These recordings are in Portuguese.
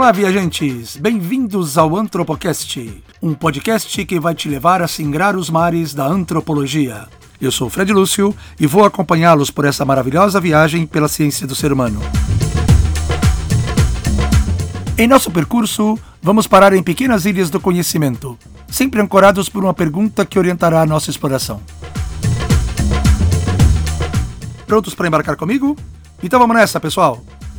Olá, viajantes! Bem-vindos ao Antropocast, um podcast que vai te levar a singrar os mares da antropologia. Eu sou Fred Lúcio e vou acompanhá-los por essa maravilhosa viagem pela ciência do ser humano. Em nosso percurso, vamos parar em pequenas ilhas do conhecimento, sempre ancorados por uma pergunta que orientará a nossa exploração. Prontos para embarcar comigo? Então vamos nessa, pessoal!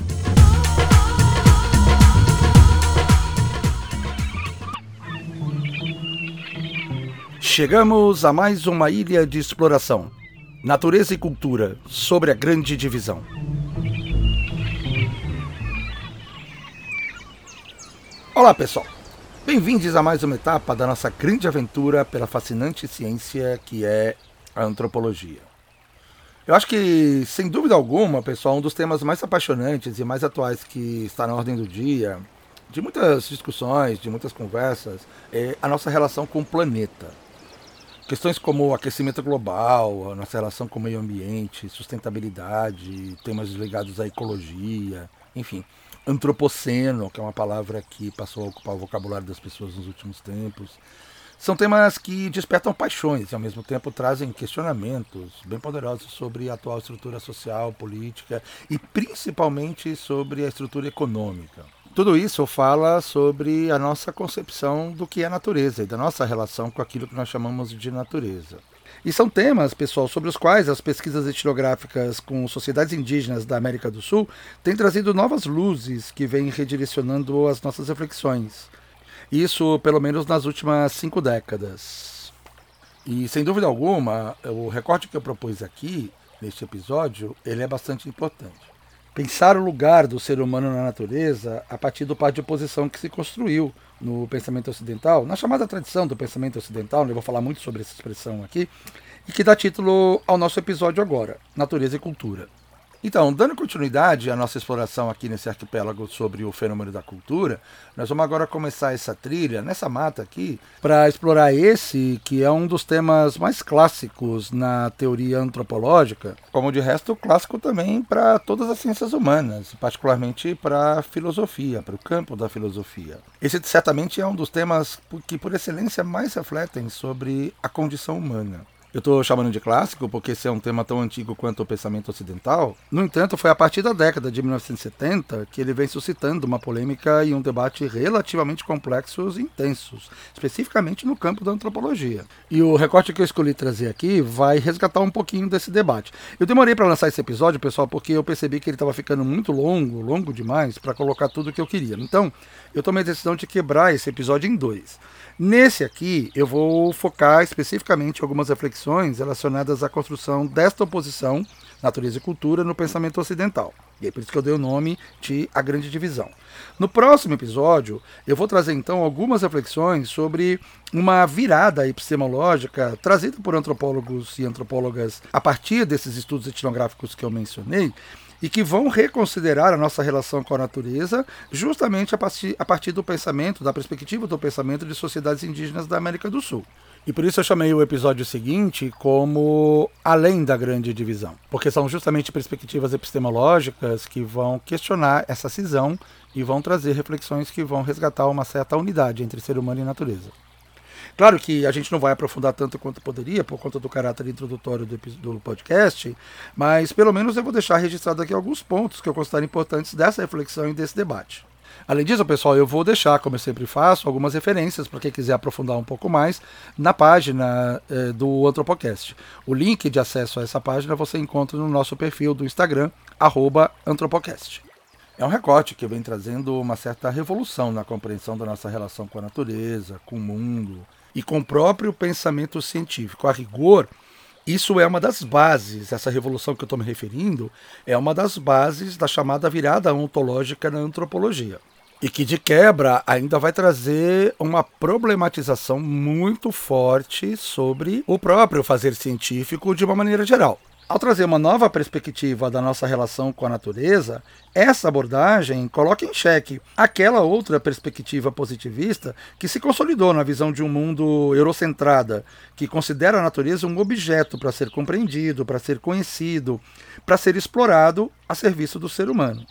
Chegamos a mais uma ilha de exploração. Natureza e cultura, sobre a grande divisão. Olá, pessoal! Bem-vindos a mais uma etapa da nossa grande aventura pela fascinante ciência que é a antropologia. Eu acho que, sem dúvida alguma, pessoal, um dos temas mais apaixonantes e mais atuais que está na ordem do dia, de muitas discussões, de muitas conversas, é a nossa relação com o planeta. Questões como aquecimento global, a nossa relação com o meio ambiente, sustentabilidade, temas ligados à ecologia, enfim, antropoceno, que é uma palavra que passou a ocupar o vocabulário das pessoas nos últimos tempos. São temas que despertam paixões e, ao mesmo tempo, trazem questionamentos bem poderosos sobre a atual estrutura social, política e, principalmente, sobre a estrutura econômica. Tudo isso fala sobre a nossa concepção do que é natureza e da nossa relação com aquilo que nós chamamos de natureza. E são temas, pessoal, sobre os quais as pesquisas etnográficas com sociedades indígenas da América do Sul têm trazido novas luzes que vêm redirecionando as nossas reflexões. Isso, pelo menos, nas últimas 5 décadas. E, sem dúvida alguma, o recorte que eu propus aqui, neste episódio, ele é bastante importante. Pensar o lugar do ser humano na natureza a partir do par de oposição que se construiu no pensamento ocidental, na chamada tradição do pensamento ocidental, eu vou falar muito sobre essa expressão aqui, e que dá título ao nosso episódio agora, Natureza e Cultura. Então, dando continuidade à nossa exploração aqui nesse arquipélago sobre o fenômeno da cultura, nós vamos agora começar essa trilha, nessa mata aqui, para explorar esse que é um dos temas mais clássicos na teoria antropológica, como de resto clássico também para todas as ciências humanas, particularmente para a filosofia, para o campo da filosofia. Esse certamente é um dos temas que por excelência mais refletem sobre a condição humana. Eu estou chamando de clássico porque esse é um tema tão antigo quanto o pensamento ocidental. No entanto, foi a partir da década de 1970 que ele vem suscitando uma polêmica e um debate relativamente complexos e intensos, especificamente no campo da antropologia. E o recorte que eu escolhi trazer aqui vai resgatar um pouquinho desse debate. Eu demorei para lançar esse episódio, pessoal, porque eu percebi que ele estava ficando muito longo demais para colocar tudo o que eu queria. Então, eu tomei a decisão de quebrar esse episódio em 2. Nesse aqui, eu vou focar especificamente em algumas reflexões relacionadas à construção desta oposição, natureza e cultura, no pensamento ocidental. E é por isso que eu dei o nome de A Grande Divisão. No próximo episódio, eu vou trazer então algumas reflexões sobre uma virada epistemológica trazida por antropólogos e antropólogas a partir desses estudos etnográficos que eu mencionei, e que vão reconsiderar a nossa relação com a natureza justamente a partir do pensamento, da perspectiva do pensamento de sociedades indígenas da América do Sul. E por isso eu chamei o episódio seguinte como Além da Grande Divisão, porque são justamente perspectivas epistemológicas que vão questionar essa cisão e vão trazer reflexões que vão resgatar uma certa unidade entre ser humano e natureza. Claro que a gente não vai aprofundar tanto quanto poderia, por conta do caráter introdutório do podcast, mas pelo menos eu vou deixar registrado aqui alguns pontos que eu considero importantes dessa reflexão e desse debate. Além disso, pessoal, eu vou deixar, como eu sempre faço, algumas referências para quem quiser aprofundar um pouco mais na página do Antropocast. O link de acesso a essa página você encontra no nosso perfil do Instagram, @Antropocast. É um recorte que vem trazendo uma certa revolução na compreensão da nossa relação com a natureza, com o mundo e com o próprio pensamento científico. A rigor, isso é uma das bases, essa revolução que eu estou me referindo, é uma das bases da chamada virada ontológica na antropologia. E que, de quebra, ainda vai trazer uma problematização muito forte sobre o próprio fazer científico de uma maneira geral. Ao trazer uma nova perspectiva da nossa relação com a natureza, essa abordagem coloca em xeque aquela outra perspectiva positivista que se consolidou na visão de um mundo eurocentrada, que considera a natureza um objeto para ser compreendido, para ser conhecido, para ser explorado a serviço do ser humano.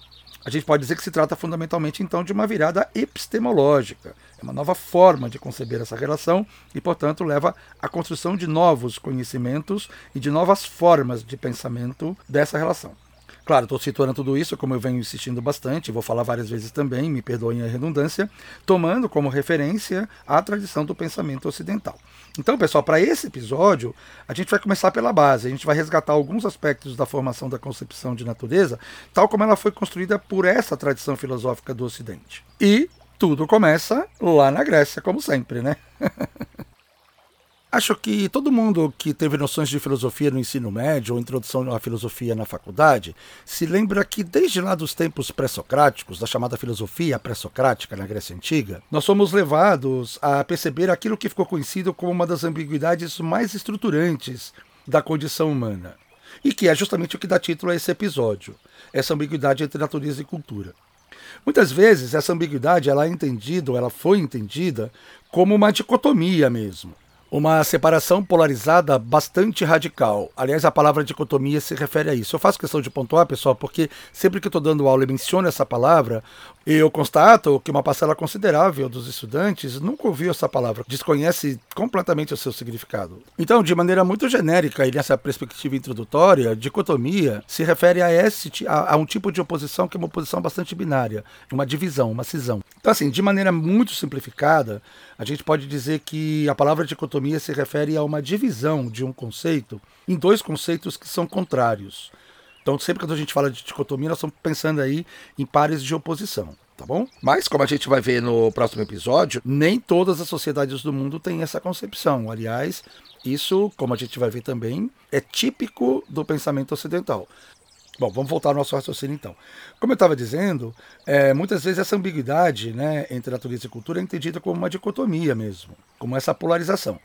A gente pode dizer que se trata fundamentalmente, então, de uma virada epistemológica. É uma nova forma de conceber essa relação e, portanto, leva à construção de novos conhecimentos e de novas formas de pensamento dessa relação. Claro, estou situando tudo isso, como eu venho insistindo bastante, vou falar várias vezes também, me perdoem a redundância, tomando como referência a tradição do pensamento ocidental. Então, pessoal, para esse episódio, a gente vai começar pela base, a gente vai resgatar alguns aspectos da formação da concepção de natureza, tal como ela foi construída por essa tradição filosófica do Ocidente. E tudo começa lá na Grécia, como sempre, né? Acho que todo mundo que teve noções de filosofia no ensino médio ou introdução à filosofia na faculdade se lembra que desde lá dos tempos pré-socráticos, da chamada filosofia pré-socrática na Grécia Antiga, nós fomos levados a perceber aquilo que ficou conhecido como uma das ambiguidades mais estruturantes da condição humana. E que é justamente o que dá título a esse episódio, essa ambiguidade entre natureza e cultura. Muitas vezes essa ambiguidade ela foi entendida como uma dicotomia mesmo. Uma separação polarizada bastante radical. Aliás, a palavra dicotomia se refere a isso. Eu faço questão de pontuar, pessoal, porque sempre que estou dando aula e menciono essa palavra, eu constato que uma parcela considerável dos estudantes nunca ouviu essa palavra, desconhece completamente o seu significado. Então, de maneira muito genérica e nessa perspectiva introdutória, dicotomia se refere a um tipo de oposição que é uma oposição bastante binária, uma divisão, uma cisão. Então, assim, de maneira muito simplificada, a gente pode dizer que a palavra dicotomia se refere a uma divisão de um conceito em dois conceitos que são contrários. Então, sempre quando a gente fala de dicotomia, nós estamos pensando aí em pares de oposição, tá bom? Mas, como a gente vai ver no próximo episódio, nem todas as sociedades do mundo têm essa concepção. Aliás, isso, como a gente vai ver também, é típico do pensamento ocidental. Bom, vamos voltar ao nosso raciocínio então. Como eu estava dizendo, muitas vezes essa ambiguidade, né, entre natureza e cultura é entendida como uma dicotomia mesmo, como essa polarização.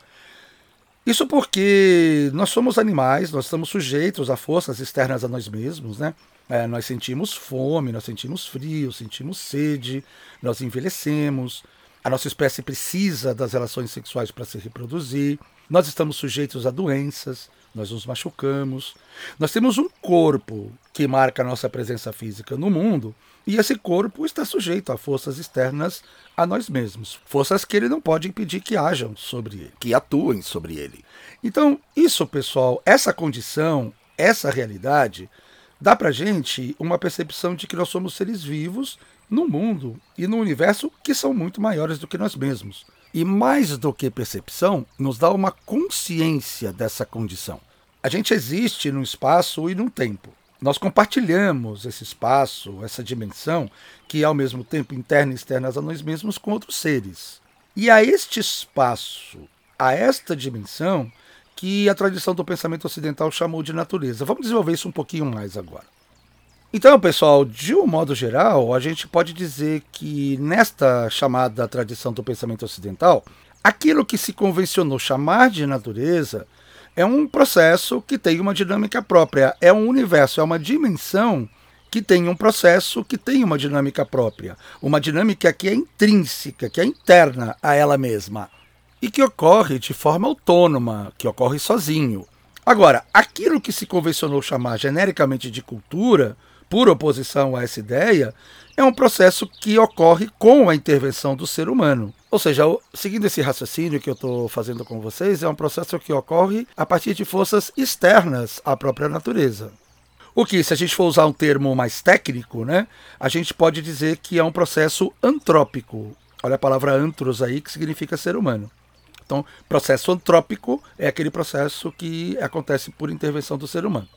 Isso porque nós somos animais, nós estamos sujeitos a forças externas a nós mesmos, né? Nós sentimos fome, nós sentimos frio, sentimos sede, nós envelhecemos, a nossa espécie precisa das relações sexuais para se reproduzir, nós estamos sujeitos a doenças, nós nos machucamos, nós temos um corpo que marca a nossa presença física no mundo e esse corpo está sujeito a forças externas a nós mesmos, forças que ele não pode impedir que hajam sobre ele, que atuem sobre ele. Então, isso, pessoal, essa condição, essa realidade, dá pra gente uma percepção de que nós somos seres vivos no mundo e no universo que são muito maiores do que nós mesmos. E mais do que percepção, nos dá uma consciência dessa condição. A gente existe num espaço e num tempo. Nós compartilhamos esse espaço, essa dimensão, que é ao mesmo tempo interna e externa a nós mesmos, com outros seres. E a este espaço, a esta dimensão, que a tradição do pensamento ocidental chamou de natureza. Vamos desenvolver isso um pouquinho mais agora. Então, pessoal, de um modo geral, a gente pode dizer que nesta chamada tradição do pensamento ocidental, aquilo que se convencionou chamar de natureza é um processo que tem uma dinâmica própria, é um universo, é uma dimensão que tem um processo que tem uma dinâmica própria, uma dinâmica que é intrínseca, que é interna a ela mesma e que ocorre de forma autônoma, que ocorre sozinho. Agora, aquilo que se convencionou chamar genericamente de cultura, por oposição a essa ideia, é um processo que ocorre com a intervenção do ser humano. Ou seja, seguindo esse raciocínio que eu estou fazendo com vocês, é um processo que ocorre a partir de forças externas à própria natureza. O que, se a gente for usar um termo mais técnico, né, a gente pode dizer que é um processo antrópico. Olha a palavra antros aí, que significa ser humano. Então, processo antrópico é aquele processo que acontece por intervenção do ser humano.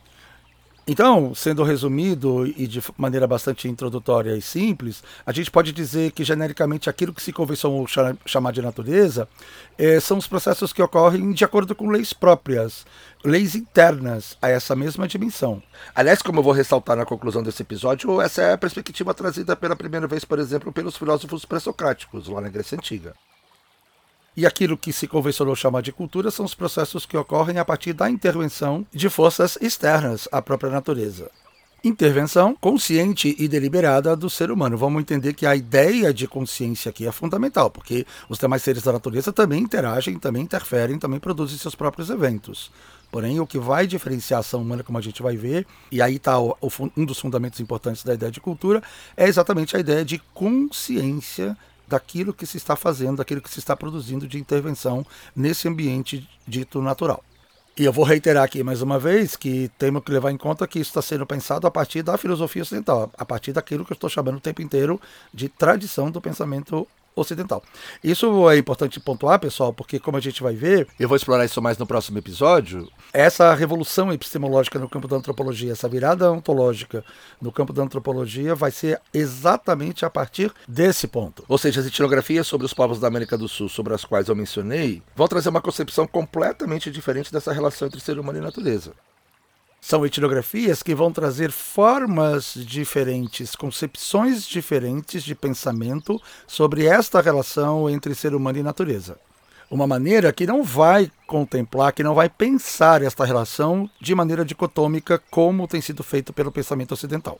Então, sendo resumido e de maneira bastante introdutória e simples, a gente pode dizer que genericamente aquilo que se convencionou chamar de natureza são os processos que ocorrem de acordo com leis próprias, leis internas a essa mesma dimensão. Aliás, como eu vou ressaltar na conclusão desse episódio, essa é a perspectiva trazida pela primeira vez, por exemplo, pelos filósofos pré-socráticos, lá na Grécia Antiga. E aquilo que se convencionou chamar de cultura são os processos que ocorrem a partir da intervenção de forças externas à própria natureza. intervenção consciente e deliberada do ser humano. Vamos entender que a ideia de consciência aqui é fundamental, porque os demais seres da natureza também interagem, também interferem, também produzem seus próprios eventos. Porém, o que vai diferenciar a ação humana, como a gente vai ver, e aí está um dos fundamentos importantes da ideia de cultura, é exatamente a ideia de consciência daquilo que se está fazendo, daquilo que se está produzindo de intervenção nesse ambiente dito natural. E eu vou reiterar aqui mais uma vez que temos que levar em conta que isso está sendo pensado a partir da filosofia ocidental, a partir daquilo que eu estou chamando o tempo inteiro de tradição do pensamento ocidental. Isso é importante pontuar, pessoal, porque como a gente vai ver, eu vou explorar isso mais no próximo episódio, essa revolução epistemológica no campo da antropologia, essa virada ontológica no campo da antropologia vai ser exatamente a partir desse ponto. Ou seja, as etnografias sobre os povos da América do Sul, sobre as quais eu mencionei, vão trazer uma concepção completamente diferente dessa relação entre ser humano e natureza. São etnografias que vão trazer formas diferentes, concepções diferentes de pensamento sobre esta relação entre ser humano e natureza. Uma maneira que não vai contemplar, que não vai pensar esta relação de maneira dicotômica como tem sido feito pelo pensamento ocidental.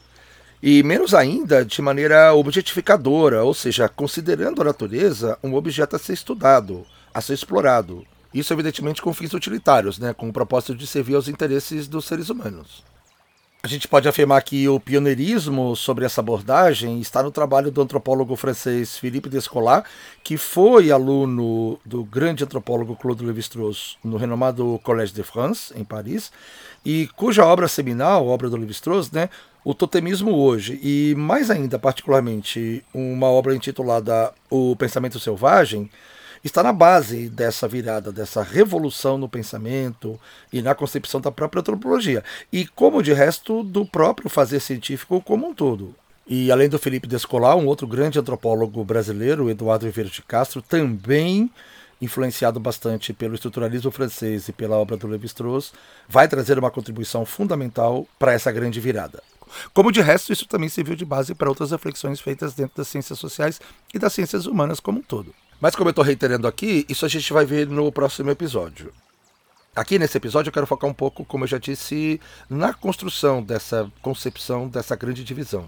E menos ainda de maneira objetificadora, ou seja, considerando a natureza um objeto a ser estudado, a ser explorado. Isso, evidentemente, com fins utilitários, né, com o propósito de servir aos interesses dos seres humanos. A gente pode afirmar que o pioneirismo sobre essa abordagem está no trabalho do antropólogo francês Philippe Descola, que foi aluno do grande antropólogo Claude Lévi-Strauss no renomado Collège de France, em Paris, e cuja obra seminal, a obra do Lévi-Strauss, né, O Totemismo Hoje, e mais ainda, particularmente, uma obra intitulada O Pensamento Selvagem, está na base dessa virada, dessa revolução no pensamento e na concepção da própria antropologia. E, como de resto, do próprio fazer científico como um todo. E, além do Philippe Descola, um outro grande antropólogo brasileiro, Eduardo Vieira de Castro, também influenciado bastante pelo estruturalismo francês e pela obra do Lévi-Strauss, vai trazer uma contribuição fundamental para essa grande virada. Como de resto, isso também serviu de base para outras reflexões feitas dentro das ciências sociais e das ciências humanas como um todo. Mas como eu estou reiterando aqui, isso a gente vai ver no próximo episódio. Aqui nesse episódio eu quero focar um pouco, como eu já disse, na construção dessa concepção, dessa grande divisão.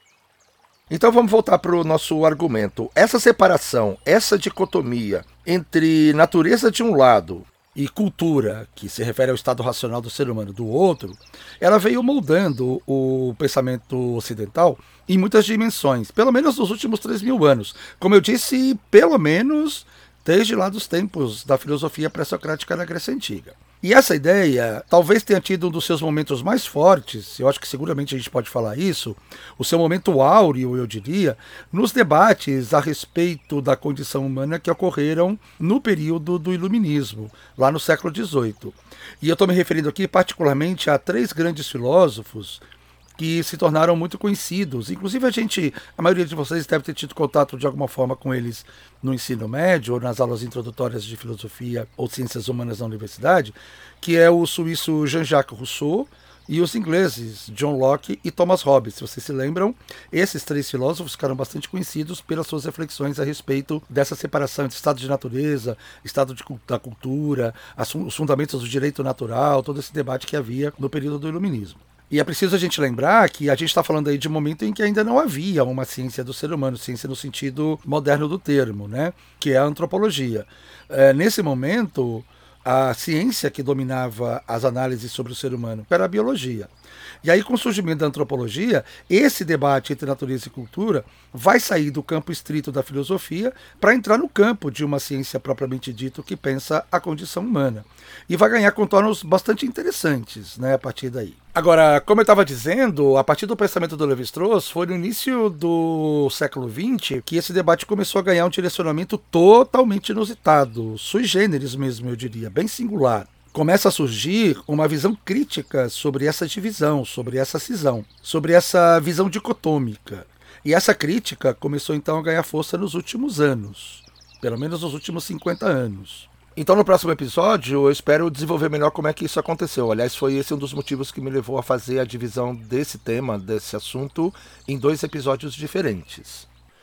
Então vamos voltar para o nosso argumento. Essa separação, essa dicotomia entre natureza de um lado e cultura, que se refere ao estado racional do ser humano do outro, ela veio moldando o pensamento ocidental em muitas dimensões, pelo menos nos últimos 3.000 anos. Como eu disse, pelo menos desde lá dos tempos da filosofia pré-socrática na Grécia Antiga. E essa ideia talvez tenha tido um dos seus momentos mais fortes, eu acho que seguramente a gente pode falar isso, o seu momento áureo, eu diria, nos debates a respeito da condição humana que ocorreram no período do Iluminismo, lá no século XVIII. E eu estou me referindo aqui particularmente a 3 grandes filósofos que se tornaram muito conhecidos. Inclusive a maioria de vocês deve ter tido contato de alguma forma com eles no ensino médio ou nas aulas introdutórias de filosofia ou ciências humanas na universidade, que é o suíço Jean-Jacques Rousseau e os ingleses John Locke e Thomas Hobbes. Se vocês se lembram, esses 3 filósofos ficaram bastante conhecidos pelas suas reflexões a respeito dessa separação entre estado de natureza, estado da cultura, os fundamentos do direito natural, todo esse debate que havia no período do Iluminismo. E é preciso a gente lembrar que a gente está falando aí de um momento em que ainda não havia uma ciência do ser humano, ciência no sentido moderno do termo, né? Que é a antropologia. Nesse momento, a ciência que dominava as análises sobre o ser humano era a biologia. E aí, com o surgimento da antropologia, esse debate entre natureza e cultura vai sair do campo estrito da filosofia para entrar no campo de uma ciência propriamente dita que pensa a condição humana. E vai ganhar contornos bastante interessantes, né, a partir daí. Agora, como eu estava dizendo, a partir do pensamento do Lévi-Strauss, foi no início do século XX que esse debate começou a ganhar um direcionamento totalmente inusitado, sui generis mesmo, eu diria, bem singular. Começa a surgir uma visão crítica sobre essa divisão, sobre essa cisão, sobre essa visão dicotômica. E essa crítica começou então a ganhar força nos últimos anos, pelo menos nos últimos 50 anos. Então no próximo episódio eu espero desenvolver melhor como é que isso aconteceu. Aliás, foi esse um dos motivos que me levou a fazer a divisão desse tema, desse assunto, em 2 episódios diferentes.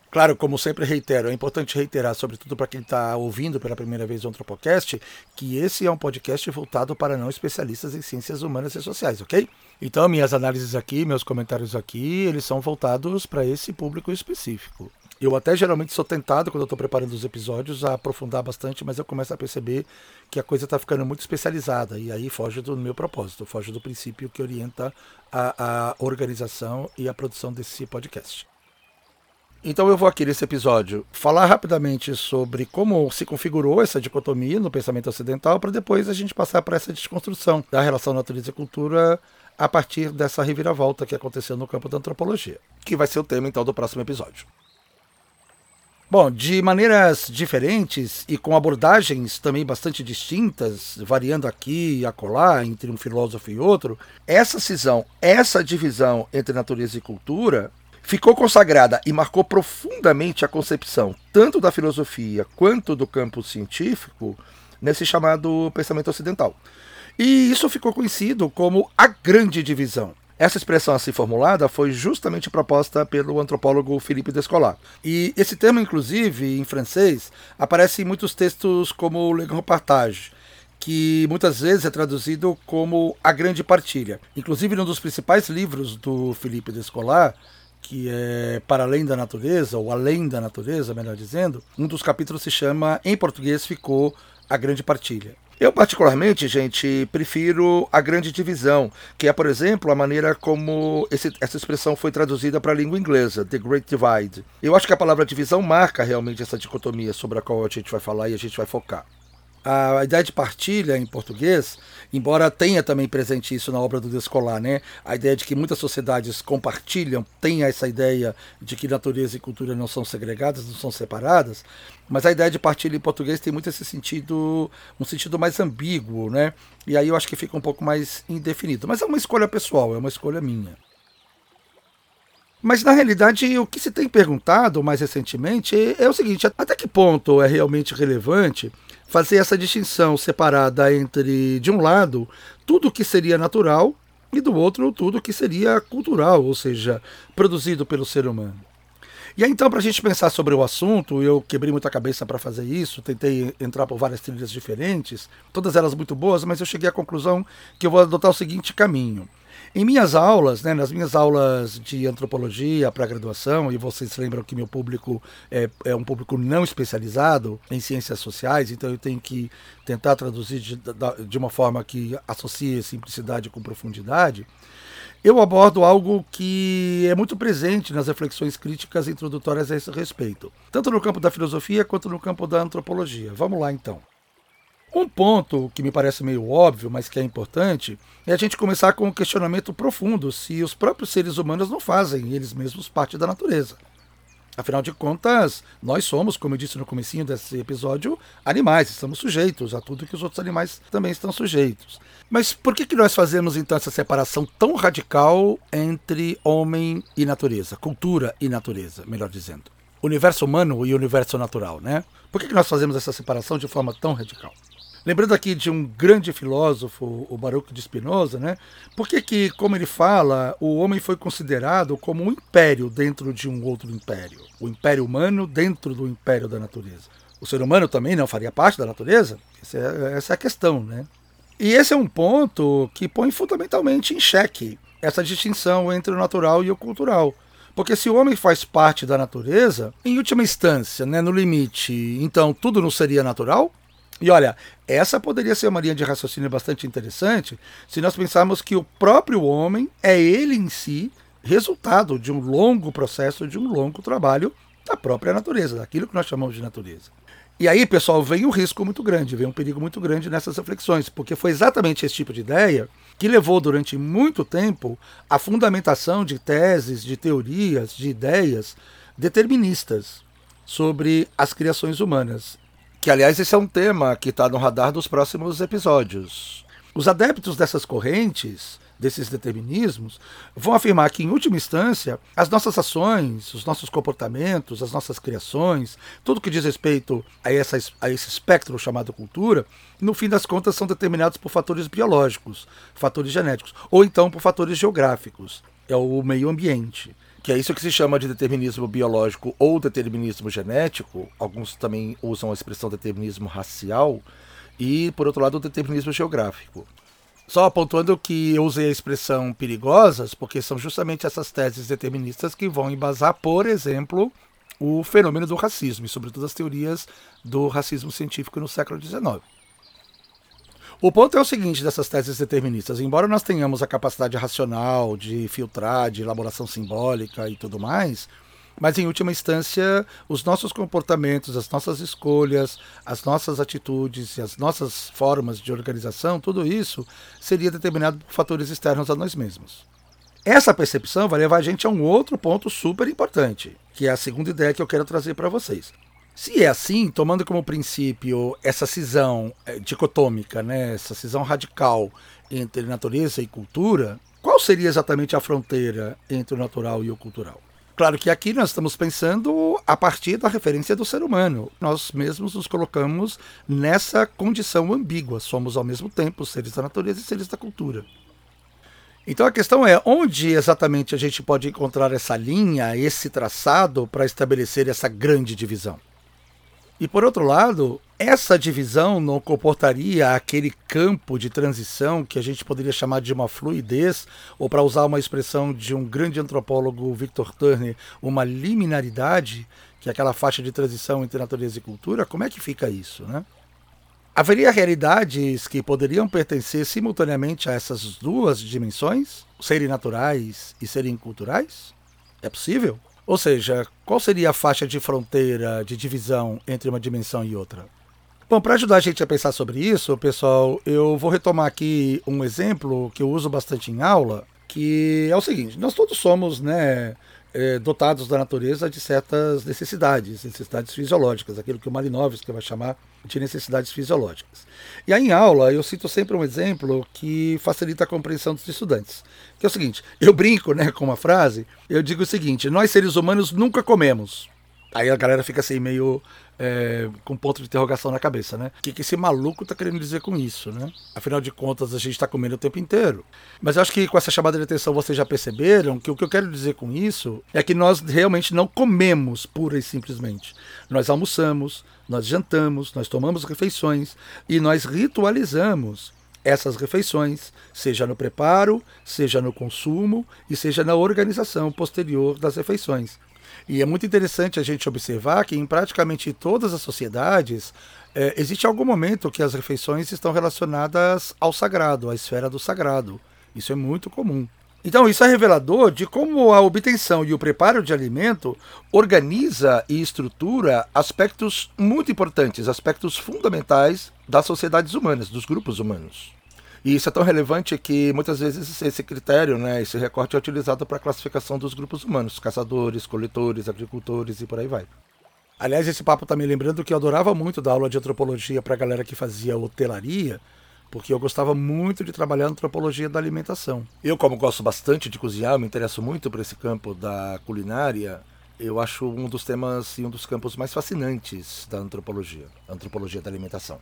Claro, como sempre reitero, é importante reiterar, sobretudo para quem está ouvindo pela primeira vez o Antropocast, que esse é um podcast voltado para não especialistas em ciências humanas e sociais, ok? Então, minhas análises aqui, meus comentários aqui, eles são voltados para esse público específico. Eu até geralmente sou tentado, quando eu estou preparando os episódios, a aprofundar bastante, mas eu começo a perceber que a coisa está ficando muito especializada, e aí foge do meu propósito, foge do princípio que orienta a organização e a produção desse podcast. Então eu vou aqui nesse episódio falar rapidamente sobre como se configurou essa dicotomia no pensamento ocidental, para depois a gente passar para essa desconstrução da relação natureza e cultura a partir dessa reviravolta que aconteceu no campo da antropologia, que vai ser o tema então do próximo episódio. Bom, de maneiras diferentes e com abordagens também bastante distintas, variando aqui e acolá entre um filósofo e outro, essa cisão, essa divisão entre natureza e cultura ficou consagrada e marcou profundamente a concepção tanto da filosofia quanto do campo científico nesse chamado pensamento ocidental. E isso ficou conhecido como a grande divisão. Essa expressão assim formulada foi justamente proposta pelo antropólogo Philippe Descola. E esse termo, inclusive, em francês, aparece em muitos textos como Le Grand Partage, que muitas vezes é traduzido como a grande partilha. Inclusive, num dos principais livros do Philippe Descola, que é Para Além da Natureza, ou Além da Natureza, melhor dizendo, um dos capítulos se chama, em português, ficou A Grande Partilha. Eu, particularmente, gente, prefiro a grande divisão, que é, por exemplo, a maneira como essa expressão foi traduzida para a língua inglesa, The Great Divide. Eu acho que a palavra divisão marca realmente essa dicotomia sobre a qual a gente vai falar e a gente vai focar. A ideia de partilha em português, embora tenha também presente isso na obra do Descola, né? A ideia de que muitas sociedades compartilham, tem essa ideia de que natureza e cultura não são segregadas, não são separadas, mas a ideia de partilha em português tem muito esse sentido, um sentido mais ambíguo, né? E aí eu acho que fica um pouco mais indefinido. Mas é uma escolha pessoal, é uma escolha minha. Mas, na realidade, o que se tem perguntado mais recentemente é o seguinte: até que ponto é realmente relevante fazer essa distinção separada entre, de um lado, tudo que seria natural e do outro, tudo que seria cultural, ou seja, produzido pelo ser humano. E aí, então, para a gente pensar sobre o assunto, eu quebrei muita cabeça para fazer isso, tentei entrar por várias trilhas diferentes, todas elas muito boas, mas eu cheguei à conclusão que eu vou adotar o seguinte caminho. Em minhas aulas, né, nas minhas aulas de antropologia para graduação, e vocês lembram que meu público é um público não especializado em ciências sociais, então eu tenho que tentar traduzir de uma forma que associe simplicidade com profundidade, eu abordo algo que é muito presente nas reflexões críticas introdutórias a esse respeito, tanto no campo da filosofia quanto no campo da antropologia. Vamos lá, então. Um ponto que me parece meio óbvio, mas que é importante, é a gente começar com um questionamento profundo se os próprios seres humanos não fazem eles mesmos parte da natureza. Afinal de contas, nós somos, como eu disse no comecinho desse episódio, animais, estamos sujeitos a tudo que os outros animais também estão sujeitos. Mas por que nós fazemos então essa separação tão radical entre homem e natureza, cultura e natureza, melhor dizendo? Universo humano e universo natural, né? Por que nós fazemos essa separação de forma tão radical? Lembrando aqui de um grande filósofo, o Baruch de Spinoza, né? Por que, como ele fala, o homem foi considerado como um império dentro de um outro império? O império humano dentro do império da natureza. O ser humano também não faria parte da natureza? Essa é a questão, né? E esse é um ponto que põe fundamentalmente em xeque essa distinção entre o natural e o cultural. Porque se o homem faz parte da natureza, em última instância, né, no limite, então tudo não seria natural? E olha, essa poderia ser uma linha de raciocínio bastante interessante se nós pensarmos que o próprio homem é ele em si resultado de um longo processo, de um longo trabalho da própria natureza, daquilo que nós chamamos de natureza. E aí, pessoal, vem um risco muito grande, vem um perigo muito grande nessas reflexões, porque foi exatamente esse tipo de ideia que levou durante muito tempo à fundamentação de teses, de teorias, de ideias deterministas sobre as criações humanas. Que, aliás, esse é um tema que está no radar dos próximos episódios. Os adeptos dessas correntes, desses determinismos, vão afirmar que, em última instância, as nossas ações, os nossos comportamentos, as nossas criações, tudo que diz respeito a esse espectro chamado cultura, no fim das contas são determinados por fatores biológicos, fatores genéticos, ou então por fatores geográficos, é o meio ambiente. que é isso que se chama de determinismo biológico ou determinismo genético. Alguns também usam a expressão determinismo racial. E, por outro lado, o determinismo geográfico. Só apontando que eu usei a expressão perigosas, porque são justamente essas teses deterministas que vão embasar, por exemplo, o fenômeno do racismo, e sobretudo as teorias do racismo científico no século XIX. O ponto é o seguinte dessas teses deterministas: embora nós tenhamos a capacidade racional de filtrar, de elaboração simbólica e tudo mais, mas em última instância, os nossos comportamentos, as nossas escolhas, as nossas atitudes e as nossas formas de organização, tudo isso seria determinado por fatores externos a nós mesmos. Essa percepção vai levar a gente a um outro ponto super importante, que é a segunda ideia que eu quero trazer para vocês. Se é assim, tomando como princípio essa cisão dicotômica, né, essa cisão radical entre natureza e cultura, qual seria exatamente a fronteira entre o natural e o cultural? Claro que aqui nós estamos pensando a partir da referência do ser humano. Nós mesmos nos colocamos nessa condição ambígua. Somos ao mesmo tempo seres da natureza e seres da cultura. Então a questão é onde exatamente a gente pode encontrar essa linha, esse traçado para estabelecer essa grande divisão. E por outro lado, essa divisão não comportaria aquele campo de transição que a gente poderia chamar de uma fluidez, ou para usar uma expressão de um grande antropólogo, Victor Turner, uma liminaridade, que é aquela faixa de transição entre natureza e cultura? Como é que fica isso, né? Haveria realidades que poderiam pertencer simultaneamente a essas duas dimensões, serem naturais e serem culturais? É possível? Ou seja, qual seria a faixa de fronteira, de divisão entre uma dimensão e outra? Bom, para ajudar a gente a pensar sobre isso, pessoal, eu vou retomar aqui um exemplo que eu uso bastante em aula, que é o seguinte: nós todos somos, dotados da natureza de certas necessidades fisiológicas, aquilo que o Malinowski vai chamar de necessidades fisiológicas. E aí em aula eu cito sempre um exemplo que facilita a compreensão dos estudantes, que é o seguinte: eu brinco, com uma frase, eu digo o seguinte: nós seres humanos nunca comemos. Aí a galera fica assim meio com ponto de interrogação na cabeça, né? O que esse maluco tá querendo dizer com isso, né? Afinal de contas, a gente tá comendo o tempo inteiro. Mas eu acho que com essa chamada de atenção vocês já perceberam que o que eu quero dizer com isso é que nós realmente não comemos pura e simplesmente. Nós almoçamos, nós jantamos, nós tomamos refeições e nós ritualizamos essas refeições, seja no preparo, seja no consumo e seja na organização posterior das refeições. E é muito interessante a gente observar que em praticamente todas as sociedades existe algum momento que as refeições estão relacionadas ao sagrado, à esfera do sagrado. Isso é muito comum. Então isso é revelador de como a obtenção e o preparo de alimento organiza e estrutura aspectos muito importantes, aspectos fundamentais das sociedades humanas, dos grupos humanos. E isso é tão relevante que muitas vezes esse critério, esse recorte é utilizado para a classificação dos grupos humanos, caçadores, coletores, agricultores e por aí vai. Aliás, esse papo está me lembrando que eu adorava muito dar aula de antropologia para a galera que fazia hotelaria, porque eu gostava muito de trabalhar na antropologia da alimentação. Eu, como gosto bastante de cozinhar, me interesso muito por esse campo da culinária, eu acho um dos temas e um dos campos mais fascinantes da antropologia, a antropologia da alimentação.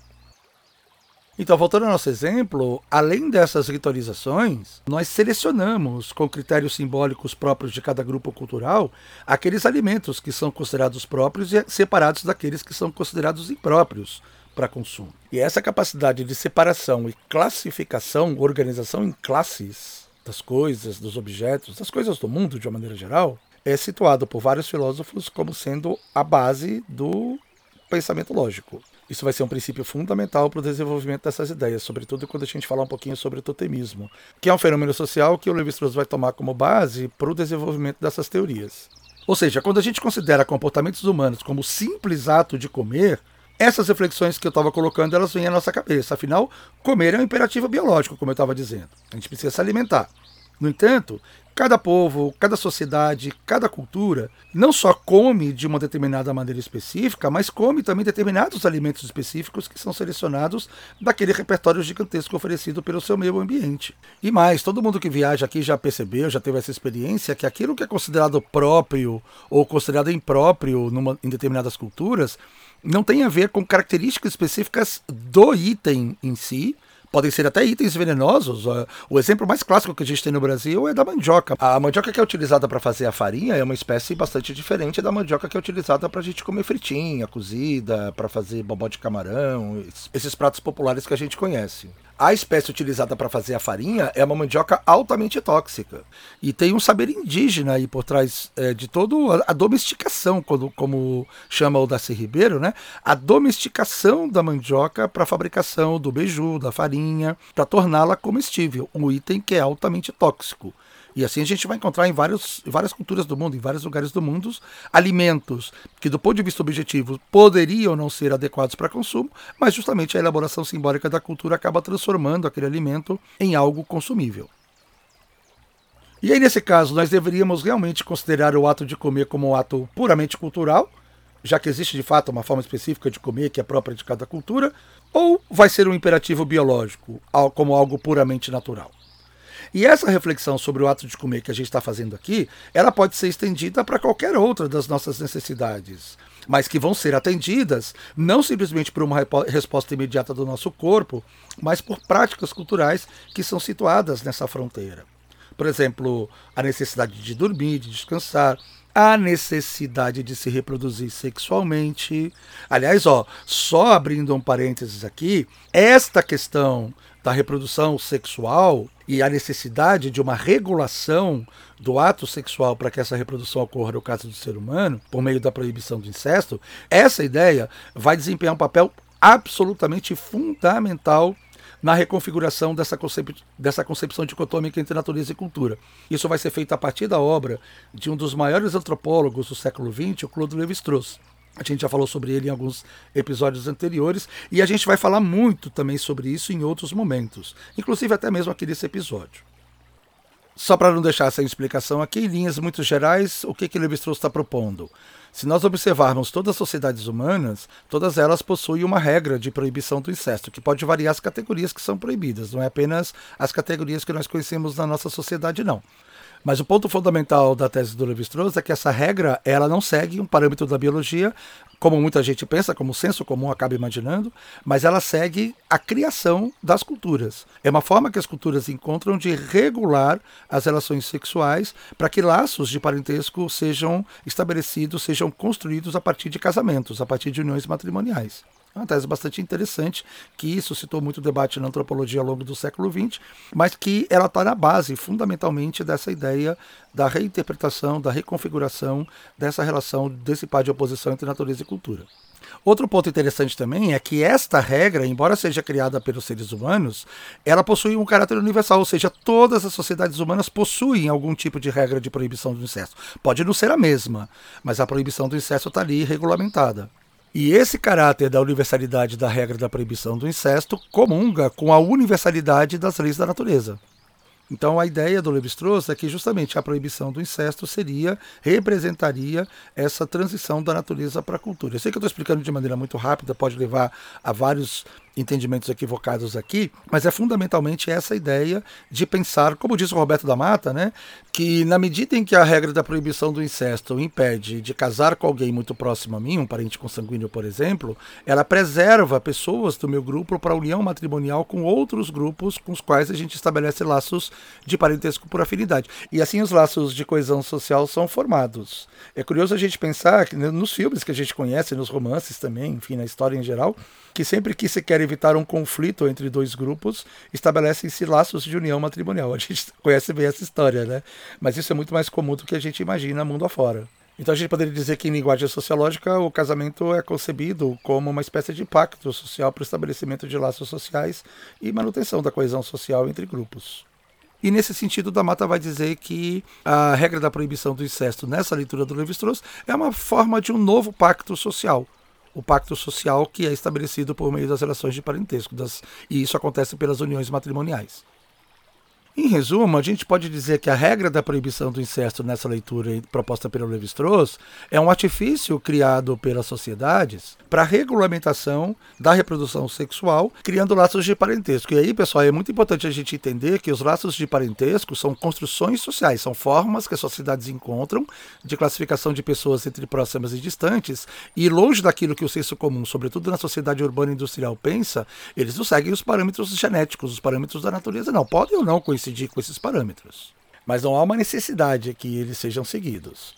Então, voltando ao nosso exemplo, além dessas ritualizações, nós selecionamos, com critérios simbólicos próprios de cada grupo cultural, aqueles alimentos que são considerados próprios e separados daqueles que são considerados impróprios para consumo. E essa capacidade de separação e classificação, organização em classes das coisas, dos objetos, das coisas do mundo de uma maneira geral, é situado por vários filósofos como sendo a base do pensamento lógico. Isso vai ser um princípio fundamental para o desenvolvimento dessas ideias, sobretudo quando a gente falar um pouquinho sobre o totemismo, que é um fenômeno social que o Lévi-Strauss vai tomar como base para o desenvolvimento dessas teorias. Ou seja, quando a gente considera comportamentos humanos como simples ato de comer, essas reflexões que eu estava colocando, elas vêm à nossa cabeça. Afinal, comer é um imperativo biológico, como eu estava dizendo. A gente precisa se alimentar. No entanto, cada povo, cada sociedade, cada cultura não só come de uma determinada maneira específica, mas come também determinados alimentos específicos que são selecionados daquele repertório gigantesco oferecido pelo seu meio ambiente. E mais, todo mundo que viaja aqui já percebeu, já teve essa experiência, que aquilo que é considerado próprio ou considerado impróprio em determinadas culturas não tem a ver com características específicas do item em si, Podem ser até itens venenosos. O exemplo mais clássico que a gente tem no Brasil é da mandioca. A mandioca que é utilizada para fazer a farinha é uma espécie bastante diferente da mandioca que é utilizada para a gente comer fritinha, cozida, para fazer bobó de camarão, esses pratos populares que a gente conhece. A espécie utilizada para fazer a farinha é uma mandioca altamente tóxica. E tem um saber indígena aí por trás de toda a domesticação, como chama o Darcy Ribeiro, né? A domesticação da mandioca para a fabricação do beiju, da farinha, para torná-la comestível. Um item que é altamente tóxico. E assim a gente vai encontrar em várias culturas do mundo, em vários lugares do mundo, alimentos que, do ponto de vista objetivo, poderiam não ser adequados para consumo, mas justamente a elaboração simbólica da cultura acaba transformando aquele alimento em algo consumível. E aí, nesse caso, nós deveríamos realmente considerar o ato de comer como um ato puramente cultural, já que existe de fato uma forma específica de comer que é própria de cada cultura, ou vai ser um imperativo biológico, como algo puramente natural? E essa reflexão sobre o ato de comer que a gente está fazendo aqui, ela pode ser estendida para qualquer outra das nossas necessidades, mas que vão ser atendidas não simplesmente por uma resposta imediata do nosso corpo, mas por práticas culturais que são situadas nessa fronteira. Por exemplo, a necessidade de dormir, de descansar, a necessidade de se reproduzir sexualmente. Aliás, só abrindo um parênteses aqui, esta questão da reprodução sexual e a necessidade de uma regulação do ato sexual para que essa reprodução ocorra no caso do ser humano, por meio da proibição do incesto, essa ideia vai desempenhar um papel absolutamente fundamental na reconfiguração dessa concepção dicotômica entre natureza e cultura. Isso vai ser feito a partir da obra de um dos maiores antropólogos do século XX, o Claude Lévi-Strauss. A gente já falou sobre ele em alguns episódios anteriores e a gente vai falar muito também sobre isso em outros momentos, inclusive até mesmo aqui nesse episódio. Só para não deixar essa explicação aqui, em linhas muito gerais, o que Lévi-Strauss está propondo? Se nós observarmos todas as sociedades humanas, todas elas possuem uma regra de proibição do incesto, que pode variar as categorias que são proibidas, não é apenas as categorias que nós conhecemos na nossa sociedade, não. Mas o ponto fundamental da tese do Lévi-Strauss é que essa regra ela não segue um parâmetro da biologia, como muita gente pensa, como o senso comum acaba imaginando, mas ela segue a criação das culturas. É uma forma que as culturas encontram de regular as relações sexuais para que laços de parentesco sejam estabelecidos, sejam construídos a partir de casamentos, a partir de uniões matrimoniais. É uma tese bastante interessante, que suscitou muito debate na antropologia ao longo do século XX, mas que ela está na base, fundamentalmente, dessa ideia da reinterpretação, da reconfiguração dessa relação, desse par de oposição entre natureza e cultura. Outro ponto interessante também é que esta regra, embora seja criada pelos seres humanos, ela possui um caráter universal, ou seja, todas as sociedades humanas possuem algum tipo de regra de proibição do incesto. Pode não ser a mesma, mas a proibição do incesto está ali regulamentada. E esse caráter da universalidade da regra da proibição do incesto comunga com a universalidade das leis da natureza. Então a ideia do Lévi-Strauss é que justamente a proibição do incesto representaria essa transição da natureza para a cultura. Eu sei que eu estou explicando de maneira muito rápida, pode levar a vários entendimentos equivocados aqui, mas é fundamentalmente essa ideia de pensar, como diz o Roberto da Mata, né, que na medida em que a regra da proibição do incesto impede de casar com alguém muito próximo a mim, um parente consanguíneo, por exemplo, ela preserva pessoas do meu grupo para a união matrimonial com outros grupos com os quais a gente estabelece laços de parentesco por afinidade. E assim os laços de coesão social são formados. É curioso a gente pensar que nos filmes que a gente conhece, nos romances também, enfim, na história em geral, que sempre que se quer evitar um conflito entre dois grupos, estabelecem-se laços de união matrimonial. A gente conhece bem essa história, né? Mas isso é muito mais comum do que a gente imagina mundo afora. Então a gente poderia dizer que em linguagem sociológica o casamento é concebido como uma espécie de pacto social para o estabelecimento de laços sociais e manutenção da coesão social entre grupos. E nesse sentido, da Mata vai dizer que a regra da proibição do incesto nessa leitura do Lévi-Strauss é uma forma de um novo pacto social. O pacto social que é estabelecido por meio das relações de parentesco, e isso acontece pelas uniões matrimoniais. Em resumo, a gente pode dizer que a regra da proibição do incesto nessa leitura proposta pelo Lévi-Strauss é um artifício criado pelas sociedades para a regulamentação da reprodução sexual, criando laços de parentesco. E aí, pessoal, é muito importante a gente entender que os laços de parentesco são construções sociais, são formas que as sociedades encontram de classificação de pessoas entre próximas e distantes, e longe daquilo que o senso comum, sobretudo na sociedade urbana e industrial, pensa, eles não seguem os parâmetros genéticos, os parâmetros da natureza, não. Podem ou não coincidir com esses parâmetros, mas não há uma necessidade que eles sejam seguidos.